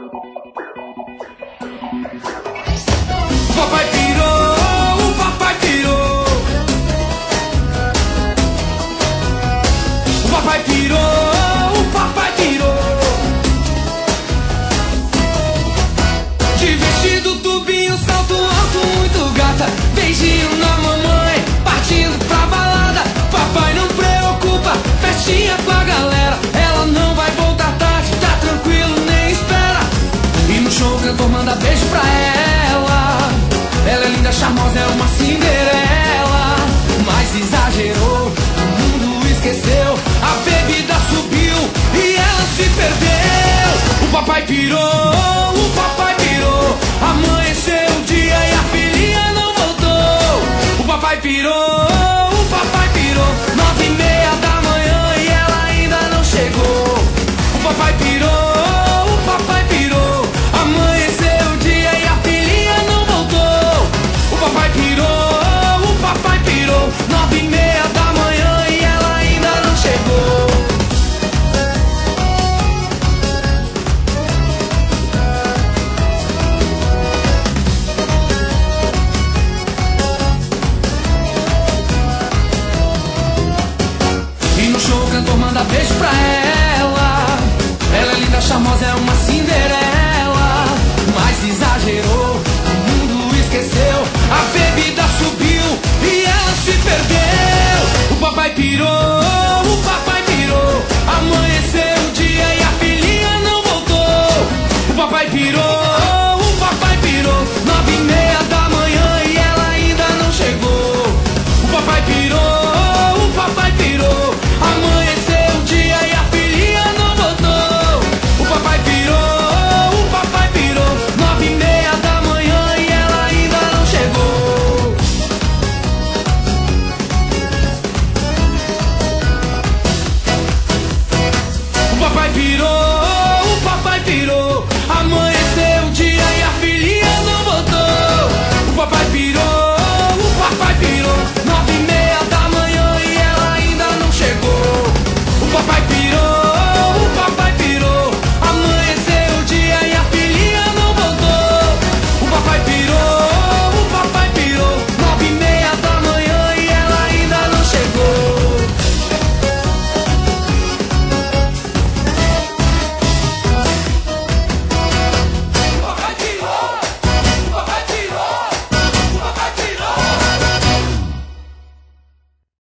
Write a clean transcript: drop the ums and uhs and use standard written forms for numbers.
O papai pirou, o papai pirou. O papai pirou, o papai pirou. De vestido, tubinho, salto alto, muito gata. Beijinho na mamãe, partindo pra balada. Papai não preocupa, festinha com a galera. Ela não vai voltar tarde, tá tranquilo, nem espera. E no show o cantor manda beijo pra ela. Ela é linda, charmosa, é uma Cinderela. Mas exagerou, o mundo esqueceu. A bebida subiu e ela se perdeu. O papai pirou, o papai pirou. Amanheceu o dia e a filhinha não voltou. O papai pirou, o papai pirou. 9:30 da manhã e ela ainda não chegou. O papai pirou, o papai pirou. Amanheceu o dia e a filhinha não voltou. O papai pirou, o papai pirou. 9:30 da manhã e ela ainda não chegou. E no show o cantor manda beijo pra ela. Ela é linda, charmosa, é uma